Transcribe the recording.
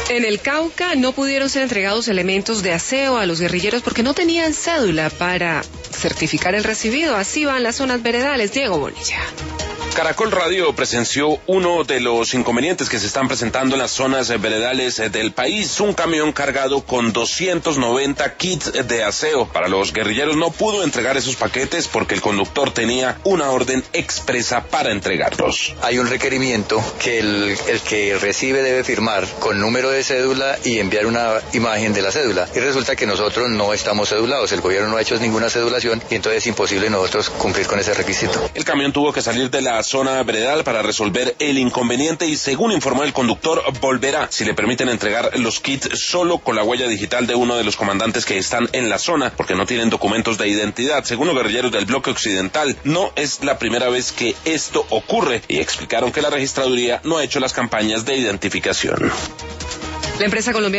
En el Cauca no pudieron ser entregados elementos de aseo a los guerrilleros porque no tenían cédula para certificar el recibido. Así van las zonas veredales. Diego Bonilla. Caracol Radio presenció uno de los inconvenientes que se están presentando en las zonas veredales del país. Un camión cargado con 290 kits de aseo para los guerrilleros no pudo entregar esos paquetes porque el conductor tenía una orden expresa para entregarlos. Hay un requerimiento que el que recibe debe firmar con número de cédula y enviar una imagen de la cédula. Y resulta que nosotros no estamos cedulados, el gobierno no ha hecho ninguna cedulación y entonces es imposible nosotros cumplir con ese requisito. El camión tuvo que salir de la zona veredal para resolver el inconveniente y, según informó el conductor, volverá si le permiten entregar los kits solo con la huella digital de uno de los comandantes que están en la zona porque no tienen documentos de identidad. Según los guerrilleros del bloque occidental, no es la primera vez que esto ocurre y explicaron que la registraduría no ha hecho las campañas de identificación. La empresa colombiana